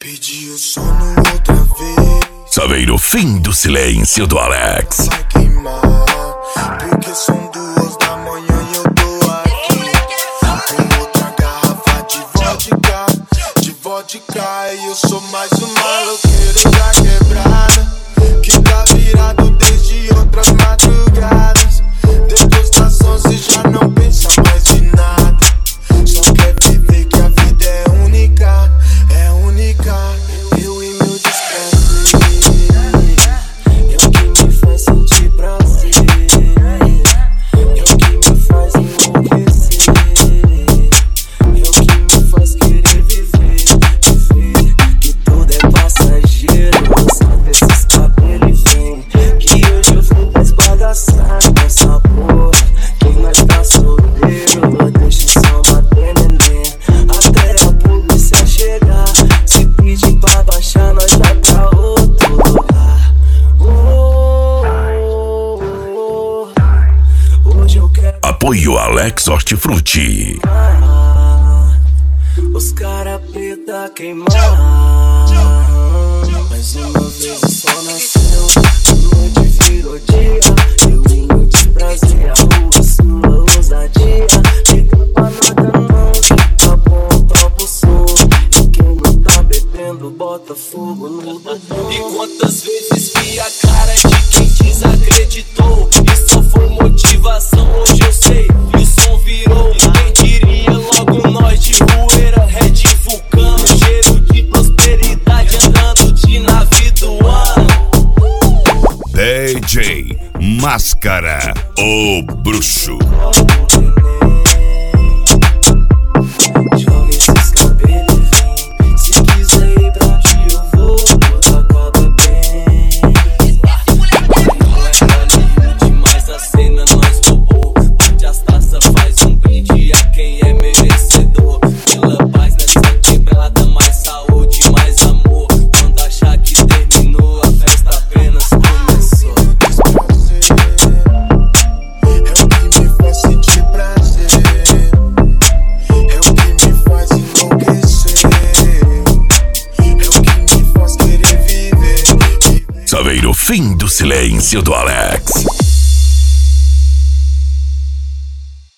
Pedi o sono outra vez. Saveiro, fim do silêncio do Alex. Vai queimar, porque são 2 da manhã e eu tô aqui com outra garrafa de vodka. E eu sou mais um maloqueiro da quebrada, que tá virado desde outras madrugadas. Depois das 11 já não pensa mais em nada, só quer viver que a vida é única, é única. Eu e meu desprazer é o que me faz sentir prazer, é o que me faz enlouquecer, é o que me faz querer viver, que tudo é passageiro. Sabe esses cabelos e vem, que hoje eu fui desbagaçar nessa porra. Quem mais tá solteiro, deixa só bater neném, até a polícia chegar. Se pedir pra baixar, nós vai pra outro lugar. Hoje eu quero Apoio Alex Hortifruti. os cara preta queimar. Mais uma vez o sol nasceu, a noite virou dia. Eu e meu desprazer, a rua sua ousadia. Liga pra nada não, tá bom, topa o som. E quem não tá bebendo, bota fogo no botão. E quantas vezes vi a cara de quem desacreditou, e só foi motivação, hoje eu sei, e o som virou. Quem diria logo nós de poeira, red vulcão, cheiro de prosperidade, andando de navio do ano. DJ Máscara, o bruxo. Joga esses cabelos e vem. Se quiser ir pra onde eu vou, tudo acaba bem. Demais a cena nós roubou, onde as taças faz um brinde a quem é merecedor. Pela paz nessa quebrada, mais saúde, mais amor. Quando achar que terminou, a festa apenas começou. É o que me faz sentir prazer, é o que me faz enlouquecer, é o que me faz querer viver. Saveiro, fim do silêncio do Alex.